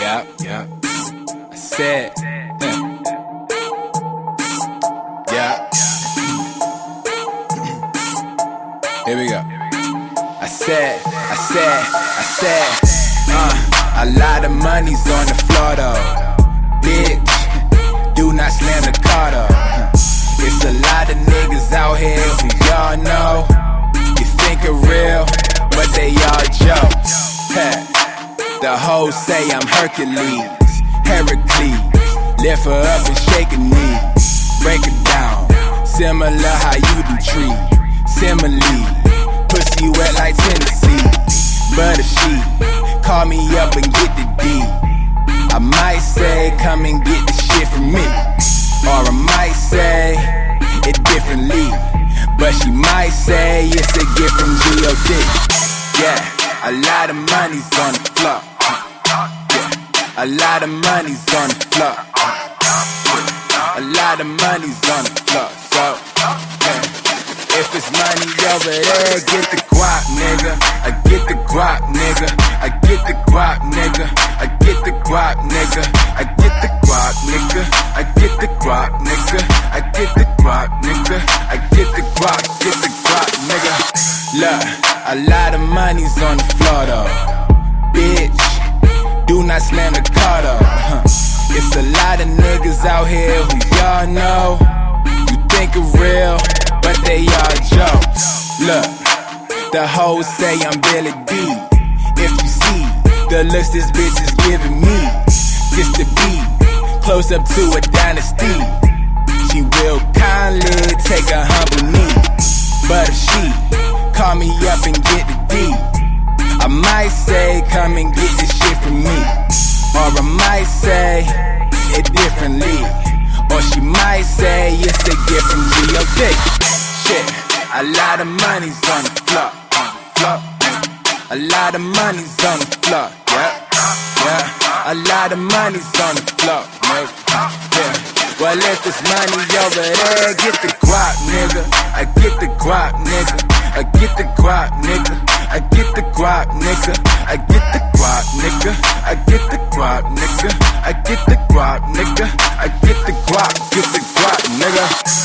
Yeah. I said, yeah. Here we go. I said, a lot of money's on the floor though. Bitch, do not slam the car though. It's a lot of niggas out here who y'all know. You think it real, but they all jokes. The hoes say I'm Hercules. Lift her up and shake her knees. Break it down, similar how you do tree. Simile, pussy wet like Tennessee. But if she call me up and get the D, I might say come and get the shit from me. Or I might say it differently, but she might say it's a gift from G.O.D. Yeah, a lot of money's on the floor. A lot of money's on the floor. A lot of money's on the floor. So, if it's money over there, get the guap, nigga. I get the guap, nigga. I get the guap, nigga. I get the guap, nigga. I get the guap, nigga. I get the guap, nigga. I get the guap, nigga. I get the guap, nigga. Look, a lot of money's on the floor though. Bitch, do not slam the car though. It's a lot of niggas out here who y'all know. You think it real, but they all jokes. Look, the hoes say I'm Billy D. If you see the looks this bitch is giving me, just to be close up to a dynasty, she will kindly take a humble knee. But if she call me up and get the D, I might say come and get this shit from me. Or I might say it differently. Or she might say it's a gift from G.O.D. Shit, a lot of money's on the floor. A lot of money's on the floor. Yeah. A lot of money's on the floor, nigga. Yeah. Well, if it's money over there, get the guap, nigga. I get the guap, nigga. I get the guap, nigga. I get the guap, nigga. I get the guap, nigga. I get the guap, nigga. I get the guap, nigga. I get the guap, nigga.